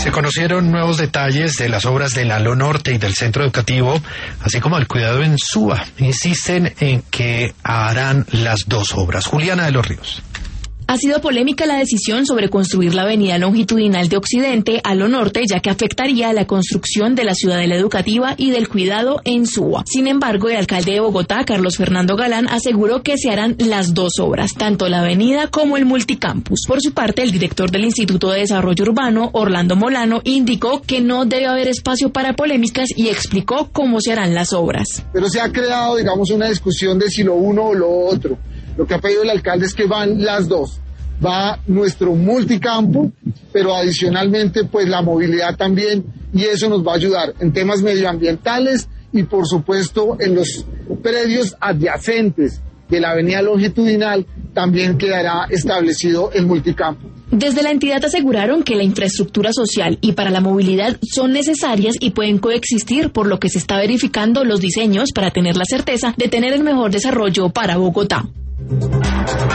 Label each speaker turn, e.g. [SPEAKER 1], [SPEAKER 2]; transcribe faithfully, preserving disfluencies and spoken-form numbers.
[SPEAKER 1] Se conocieron nuevos detalles de las obras del Halo Norte y del centro educativo, así como el cuidado en Suba. Insisten en que harán las dos obras. Juliana de los Ríos.
[SPEAKER 2] Ha sido polémica la decisión sobre construir la avenida longitudinal de Occidente a lo norte, ya que afectaría a la construcción de la ciudadela educativa y del cuidado en Suba. Sin embargo, el alcalde de Bogotá, Carlos Fernando Galán, aseguró que se harán las dos obras, tanto la avenida como el multicampus. Por su parte, el director del Instituto de Desarrollo Urbano, Orlando Molano, indicó que no debe haber espacio para polémicas y explicó cómo se harán las obras.
[SPEAKER 3] Pero se ha creado, digamos, una discusión de si lo uno o lo otro. Lo que ha pedido el alcalde es que van las dos. Va nuestro multicampo, pero adicionalmente pues la movilidad también, y eso nos va a ayudar en temas medioambientales y por supuesto en los predios adyacentes de la avenida longitudinal también quedará establecido el multicampo.
[SPEAKER 2] Desde la entidad aseguraron que la infraestructura social y para la movilidad son necesarias y pueden coexistir, por lo que se está verificando los diseños para tener la certeza de tener el mejor desarrollo para Bogotá.